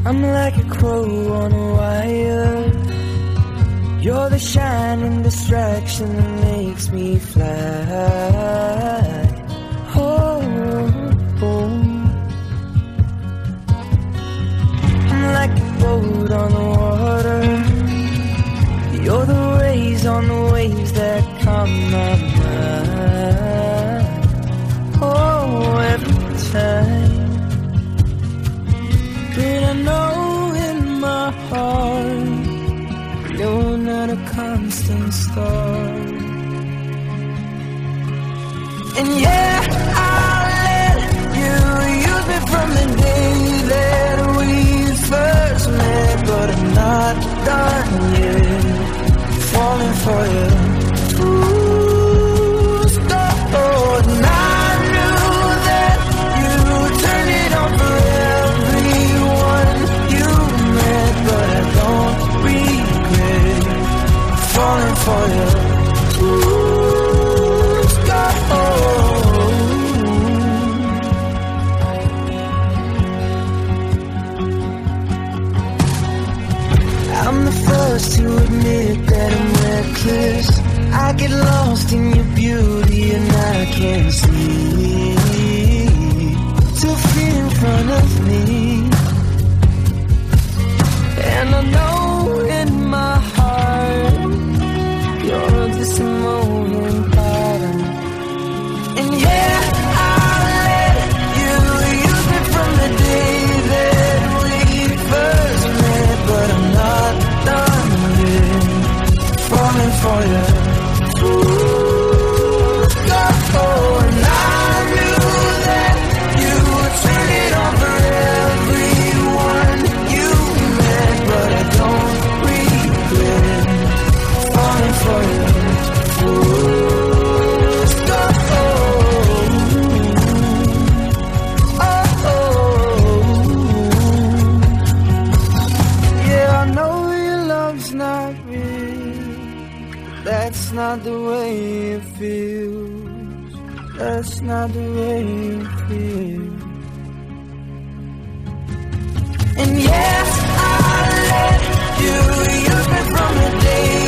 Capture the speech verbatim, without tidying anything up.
I'm like a crow on a wire. You're the shining distraction that makes me fly. Oh, oh. I'm like a boat on the water. You're the rays on the waves that calm my mind. Oh, every time. But I know in my heart you're not a constant star. And yeah, I'll let you use me from the day that we first met. But I'm not done yet falling for you. Ooh, stop. And I knew that you turned it on for everyone you met. But I don't regret falling for you. Ooh, stop. I'm the first to admit that I'm reckless. I get lost in your beauty and I can't sleep till feet in front of me. And I know in my heart you're just a moving pattern. And yeah, I'll let you use me from the day that we first met. But I'm not done yet falling for you. Ooh, oh, and I knew that you would turn it on for everyone you met. But I don't regret falling for you. Ooh, stop. Oh, oh. Yeah, I know your love's not real. That's not the way it feels. That's not the way it feels. And yes, I let you use me from the day